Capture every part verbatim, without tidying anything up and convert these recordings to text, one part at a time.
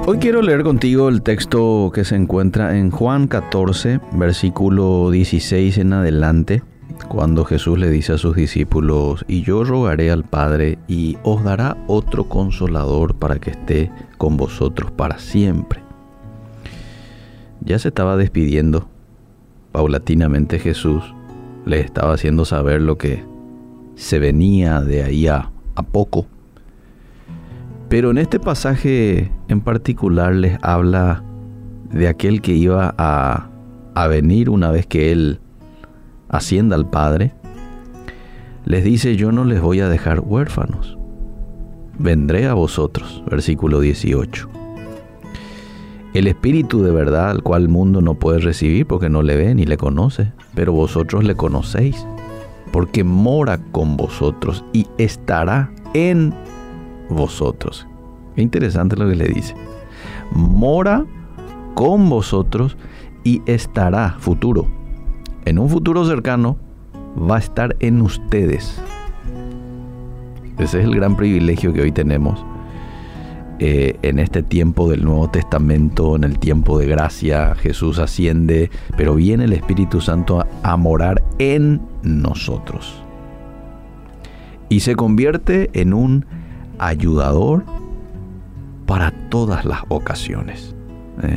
Hoy quiero leer contigo el texto que se encuentra en Juan catorce, versículo dieciséis en adelante, cuando Jesús le dice a sus discípulos: y yo rogaré al Padre y os dará otro consolador para que esté con vosotros para siempre. Ya se estaba despidiendo. Paulatinamente Jesús le estaba haciendo saber lo que se venía de ahí a, a poco. Pero en este pasaje en particular les habla de aquel que iba a, a venir una vez que Él ascienda al Padre. Les dice: yo no les voy a dejar huérfanos, vendré a vosotros. Versículo dieciocho. El Espíritu de verdad, al cual el mundo no puede recibir porque no le ve ni le conoce, pero vosotros le conocéis, porque mora con vosotros y estará en vosotros. Qué interesante lo que le dice. Mora con vosotros y estará, futuro. En un futuro cercano va a estar en ustedes. Ese es el gran privilegio que hoy tenemos eh, en este tiempo del Nuevo Testamento, en el tiempo de gracia. Jesús asciende, pero viene el Espíritu Santo a, a morar en nosotros. Y se convierte en un ayudador para todas las ocasiones. ¿eh?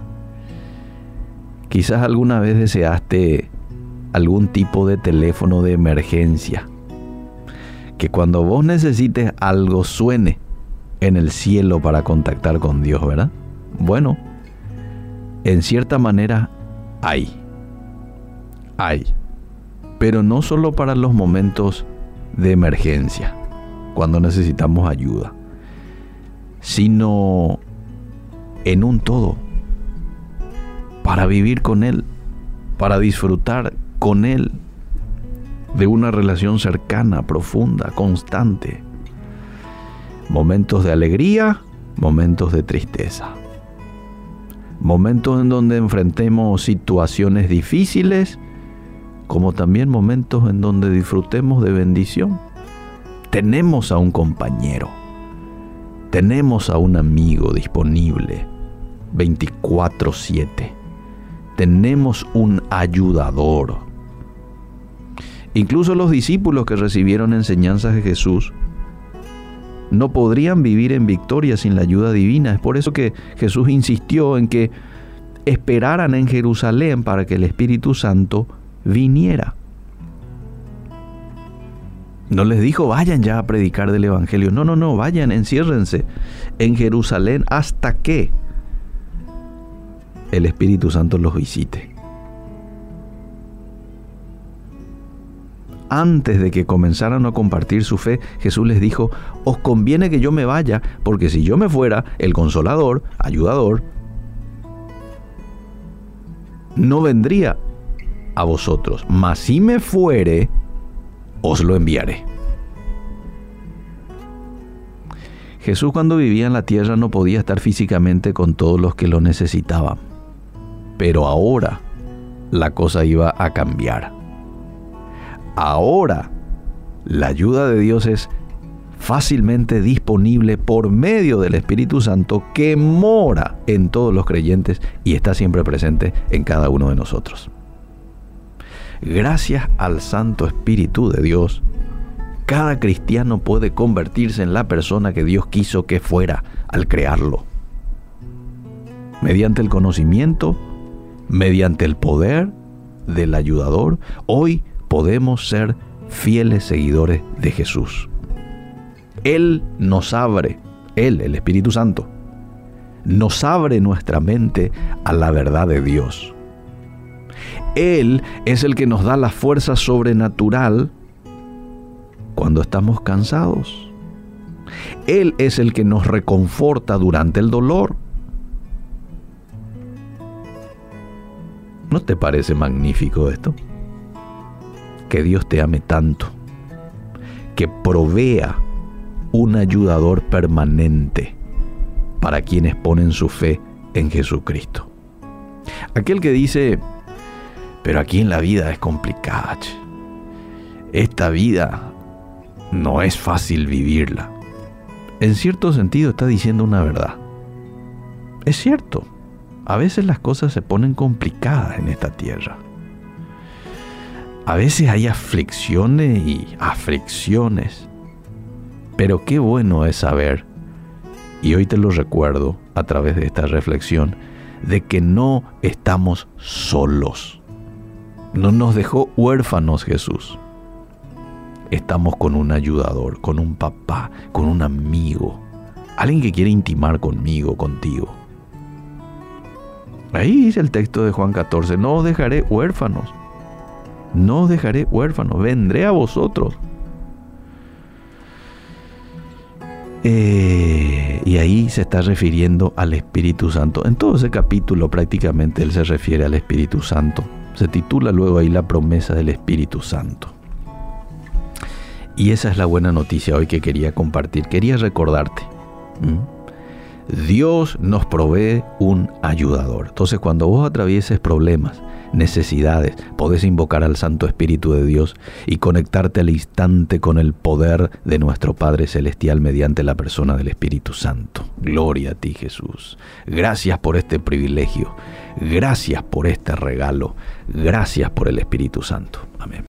Quizás alguna vez deseaste algún tipo de teléfono de emergencia, que cuando vos necesites algo suene en el cielo para contactar con Dios, ¿verdad? Bueno, en cierta manera hay, hay, pero no solo para los momentos de emergencia, cuando necesitamos ayuda, sino en un todo, para vivir con Él, para disfrutar con Él de una relación cercana, profunda, constante. Momentos de alegría, momentos de tristeza. Momentos en donde enfrentemos situaciones difíciles, como también momentos en donde disfrutemos de bendición. Tenemos a un compañero, tenemos a un amigo disponible veinticuatro siete. Tenemos un ayudador. Incluso los discípulos que recibieron enseñanzas de Jesús no podrían vivir en victoria sin la ayuda divina. Es por eso que Jesús insistió en que esperaran en Jerusalén para que el Espíritu Santo viniera. No les dijo: vayan ya a predicar del Evangelio. No, no, no, vayan, enciérrense en Jerusalén hasta que el Espíritu Santo los visite. Antes de que comenzaran a compartir su fe, Jesús les dijo: os conviene que yo me vaya, porque si yo me fuera, el Consolador, ayudador, no vendría a vosotros, mas si me fuere, os lo enviaré. Jesús, cuando vivía en la tierra, no podía estar físicamente con todos los que lo necesitaban, pero ahora la cosa iba a cambiar. Ahora la ayuda de Dios es fácilmente disponible por medio del Espíritu Santo, que mora en todos los creyentes y está siempre presente en cada uno de nosotros. Gracias al Santo Espíritu de Dios, cada cristiano puede convertirse en la persona que Dios quiso que fuera al crearlo. Mediante el conocimiento, mediante el poder del ayudador, hoy podemos ser fieles seguidores de Jesús. Él nos abre, Él, el Espíritu Santo, nos abre nuestra mente a la verdad de Dios. Él es el que nos da la fuerza sobrenatural cuando estamos cansados. Él es el que nos reconforta durante el dolor. ¿No te parece magnífico esto? Que Dios te ame tanto, que provea un ayudador permanente para quienes ponen su fe en Jesucristo. Aquel que dice: pero aquí en la vida es complicada, che. Esta vida no es fácil vivirla. En cierto sentido está diciendo una verdad. Es cierto, a veces las cosas se ponen complicadas en esta tierra. A veces hay aflicciones y aflicciones. Pero qué bueno es saber, y hoy te lo recuerdo a través de esta reflexión, de que no estamos solos. No nos dejó huérfanos Jesús. Estamos con un ayudador, con un papá, con un amigo, alguien que quiere intimar conmigo, contigo. Ahí dice el texto de Juan catorce, no os dejaré huérfanos, no os dejaré huérfanos, vendré a vosotros. Eh, y ahí se está refiriendo al Espíritu Santo. En todo ese capítulo prácticamente él se refiere al Espíritu Santo. Se titula luego ahí la promesa del Espíritu Santo. Y esa es la buena noticia hoy que quería compartir. Quería recordarte. ¿Mm? Dios nos provee un ayudador. Entonces cuando vos atravieses problemas, necesidades, podés invocar al Santo Espíritu de Dios y conectarte al instante con el poder de nuestro Padre Celestial mediante la persona del Espíritu Santo. Gloria a ti, Jesús. Gracias por este privilegio. Gracias por este regalo. Gracias por el Espíritu Santo. Amén.